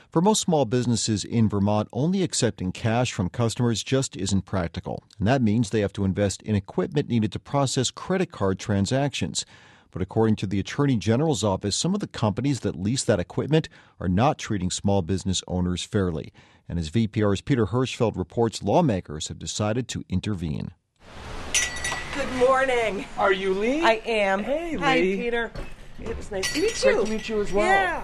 For most small businesses in Vermont, only accepting cash from customers just isn't practical. And that means they have to invest in equipment needed to process credit card transactions. But according to the Attorney General's office, some of the companies that lease that equipment are not treating small business owners fairly. And as VPR's Peter Hirschfeld reports, lawmakers have decided to intervene. Good morning. Are you Lee? I am. Hey, Lee. Hi, Peter. It was nice to meet you. Great to meet you as well. Yeah.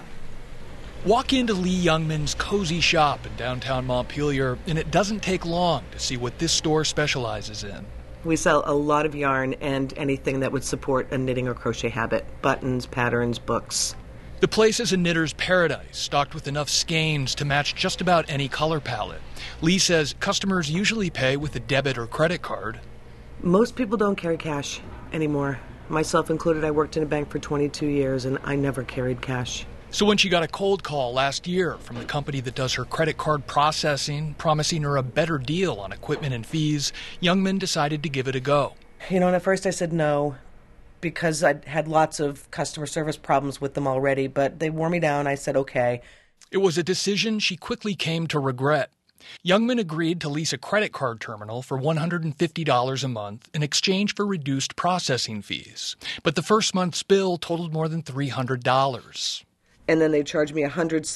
Walk into Lee Youngman's cozy shop in downtown Montpelier, and it doesn't take long to see what this store specializes in. We sell a lot of yarn and anything that would support a knitting or crochet habit. Buttons, patterns, books. The place is a knitter's paradise, stocked with enough skeins to match just about any color palette. Lee says customers usually pay with a debit or credit card. Most people don't carry cash anymore. Myself included, I worked in a bank for 22 years, and I never carried cash. So when she got a cold call last year from the company that does her credit card processing, promising her a better deal on equipment and fees, Youngman decided to give it a go. You know, and at first I said no, because I'd had lots of customer service problems with them already, but they wore me down. I said okay. It was a decision she quickly came to regret. Youngman agreed to lease a credit card terminal for $150 a month in exchange for reduced processing fees. But the first month's bill totaled more than $300. And then they charged me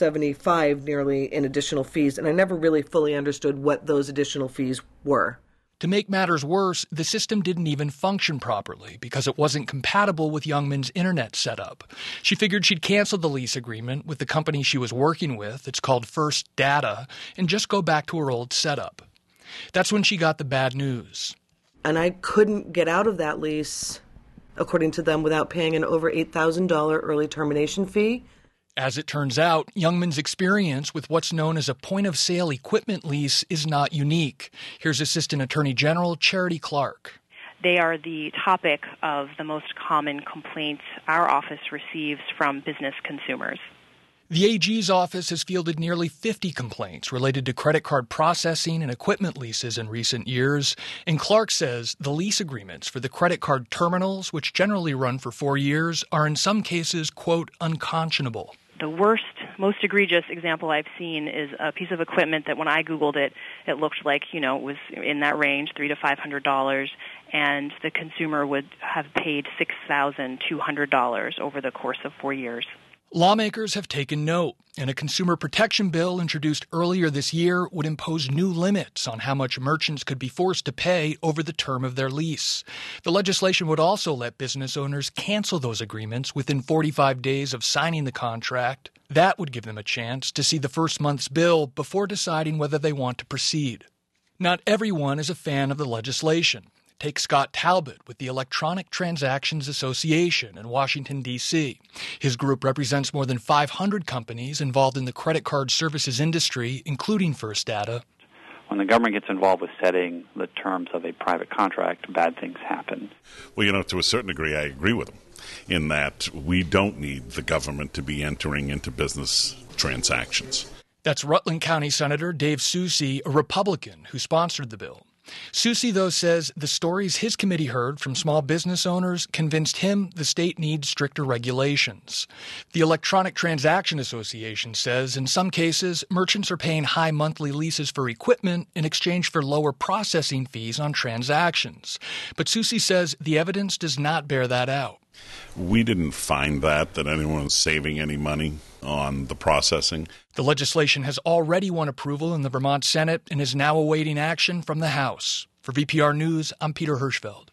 $175 nearly in additional fees, and I never really fully understood what those additional fees were. To make matters worse, the system didn't even function properly because it wasn't compatible with Youngman's internet setup. She figured she'd cancel the lease agreement with the company she was working with, it's called First Data, and just go back to her old setup. That's when she got the bad news. And I couldn't get out of that lease, according to them, without paying an over $8,000 early termination fee. As it turns out, Youngman's experience with what's known as a point-of-sale equipment lease is not unique. Here's Assistant Attorney General Charity Clark. They are the topic of the most common complaints our office receives from business consumers. The AG's office has fielded nearly 50 complaints related to credit card processing and equipment leases in recent years, and Clark says the lease agreements for the credit card terminals, which generally run for 4 years, are in some cases, quote, unconscionable. The worst, most egregious example I've seen is a piece of equipment that when I Googled it, it looked like, it was in that range, $300 to $500, and the consumer would have paid $6,200 over the course of 4 years. Lawmakers have taken note, and a consumer protection bill introduced earlier this year would impose new limits on how much merchants could be forced to pay over the term of their lease. The legislation would also let business owners cancel those agreements within 45 days of signing the contract. That would give them a chance to see the first month's bill before deciding whether they want to proceed. Not everyone is a fan of the legislation. Take Scott Talbot with the Electronic Transactions Association in Washington, D.C. His group represents more than 500 companies involved in the credit card services industry, including First Data. When the government gets involved with setting the terms of a private contract, bad things happen. Well, to a certain degree, I agree with him in that we don't need the government to be entering into business transactions. That's Rutland County Senator Dave Soucy, a Republican who sponsored the bill. Soucy, though, says the stories his committee heard from small business owners convinced him the state needs stricter regulations. The Electronic Transaction Association says in some cases, merchants are paying high monthly leases for equipment in exchange for lower processing fees on transactions. But Soucy says the evidence does not bear that out. We didn't find that anyone was saving any money on the processing. The legislation has already won approval in the Vermont Senate and is now awaiting action from the House. For VPR News, I'm Peter Hirschfeld.